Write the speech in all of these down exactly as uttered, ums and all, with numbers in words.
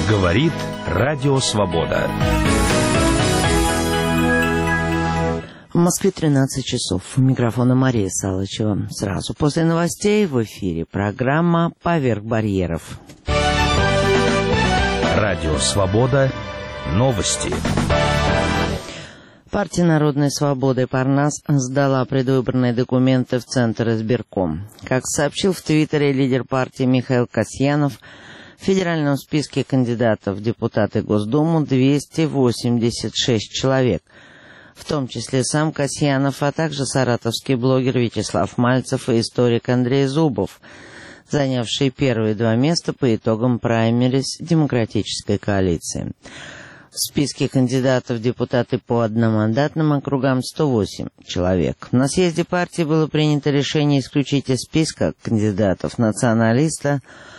Говорит Радио Свобода. В Москве тринадцать часов. У микрофона Мария Салычева. Сразу после новостей в эфире программа «Поверх барьеров». Радио Свобода. Новости. Партия Народной Свободы Парнас сдала предвыборные документы в Центр избирком. Как сообщил в Твиттере лидер партии Михаил Касьянов, в федеральном списке кандидатов в депутаты Госдуму двести восемьдесят шесть человек, в том числе сам Касьянов, а также саратовский блогер Вячеслав Мальцев и историк Андрей Зубов, занявшие первые два места по итогам праймериз Демократической коалиции. В списке кандидатов в депутаты по одномандатным округам сто восемь человек. На съезде партии было принято решение исключить из списка кандидатов националиста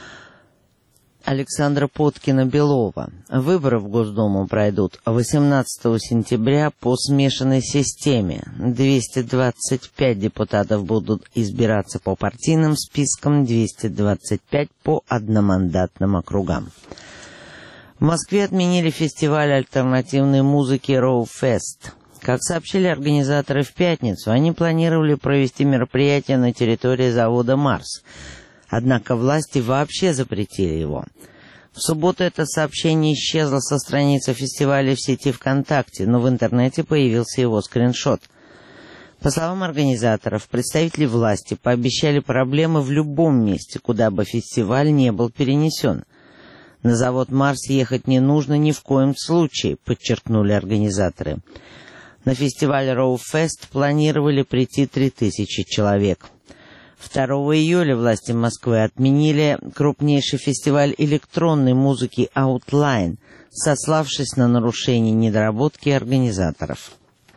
Александра Поткина-Белова. Выборы в Госдуму пройдут восемнадцатого сентября по смешанной системе. двести двадцать пять депутатов будут избираться по партийным спискам, двести двадцать пять по одномандатным округам. В Москве отменили фестиваль альтернативной музыки «Роу-фест». Как сообщили организаторы в пятницу, они планировали провести мероприятие на территории завода «Марс». Однако власти вообще запретили его. В субботу это сообщение исчезло со страницы фестиваля в сети ВКонтакте, но в интернете появился его скриншот. По словам организаторов, представители власти пообещали проблемы в любом месте, куда бы фестиваль не был перенесен. На завод «Марс» ехать не нужно ни в коем случае, подчеркнули организаторы. На фестиваль «Роу-фест» планировали прийти три тысячи человек. второго июля власти Москвы отменили крупнейший фестиваль электронной музыки «Outline», сославшись на нарушение недоработки организаторов.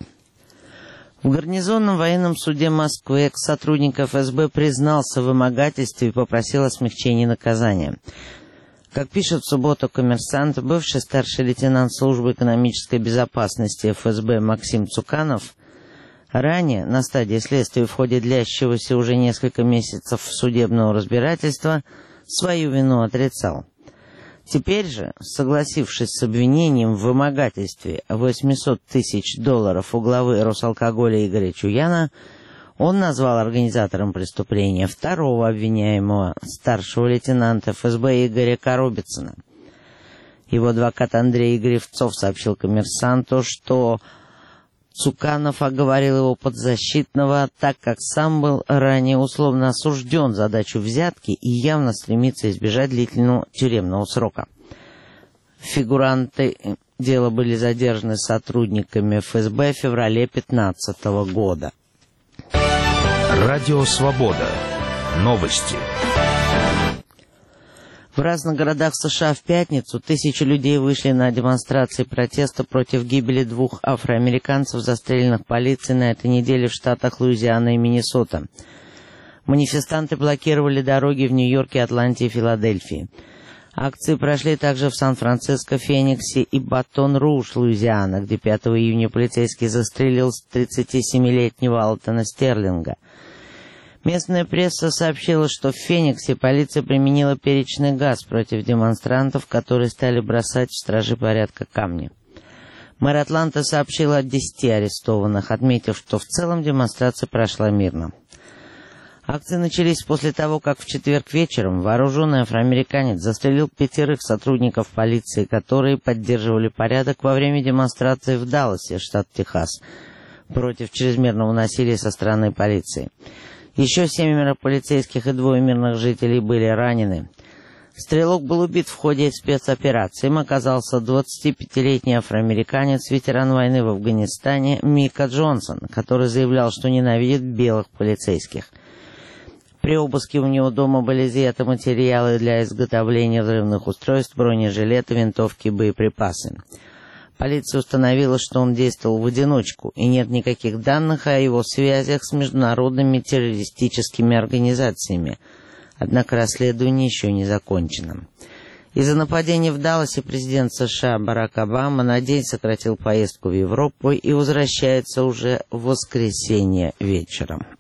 В гарнизонном военном суде Москвы экс-сотрудник эф эс бэ признался в вымогательстве и попросил о смягчении наказания. Как пишет в субботу «Коммерсант», бывший старший лейтенант службы экономической безопасности эф эс бэ Максим Цуканов ранее, на стадии следствия в ходе длящегося уже несколько месяцев судебного разбирательства, свою вину отрицал. Теперь же, согласившись с обвинением в вымогательстве восемьсот тысяч долларов у главы Росалкоголя Игоря Чуяна, он назвал организатором преступления второго обвиняемого, старшего лейтенанта эф эс бэ Игоря Коробицына. Его адвокат Андрей Гривцов сообщил «Коммерсанту», что Цуканов оговорил его подзащитного, так как сам был ранее условно осужден за дачу взятки и явно стремится избежать длительного тюремного срока. Фигуранты дела были задержаны сотрудниками эф эс бэ в феврале две тысячи пятнадцатого года. Радио Свобода. Новости. В разных городах США в пятницу тысячи людей вышли на демонстрации протеста против гибели двух афроамериканцев, застреленных полицией на этой неделе в штатах Луизиана и Миннесота. Манифестанты блокировали дороги в Нью-Йорке, Атланте и Филадельфии. Акции прошли также в Сан-Франциско, Фениксе и Батон-Руж, Луизиана, где пятого июня полицейский застрелил тридцатисемилетнего Алтона Стерлинга. Местная пресса сообщила, что в Фениксе полиция применила перечный газ против демонстрантов, которые стали бросать в стражи порядка камни. Мэр Атланты сообщил о десяти арестованных, отметив, что в целом демонстрация прошла мирно. Акции начались после того, как в четверг вечером вооруженный афроамериканец застрелил пятерых сотрудников полиции, которые поддерживали порядок во время демонстрации в Далласе, штат Техас, против чрезмерного насилия со стороны полиции. Еще семеро полицейских и двое мирных жителей были ранены. Стрелок был убит в ходе спецоперации. Им оказался двадцатипятилетний афроамериканец, ветеран войны в Афганистане Мика Джонсон, который заявлял, что ненавидит белых полицейских. При обыске у него дома были изъяты материалы для изготовления взрывных устройств, бронежилеты, винтовки и боеприпасы. Полиция установила, что он действовал в одиночку, и нет никаких данных о его связях с международными террористическими организациями. Однако расследование еще не закончено. Из-за нападения в Далласе президент США Барак Обама на день сократил поездку в Европу и возвращается уже в воскресенье вечером.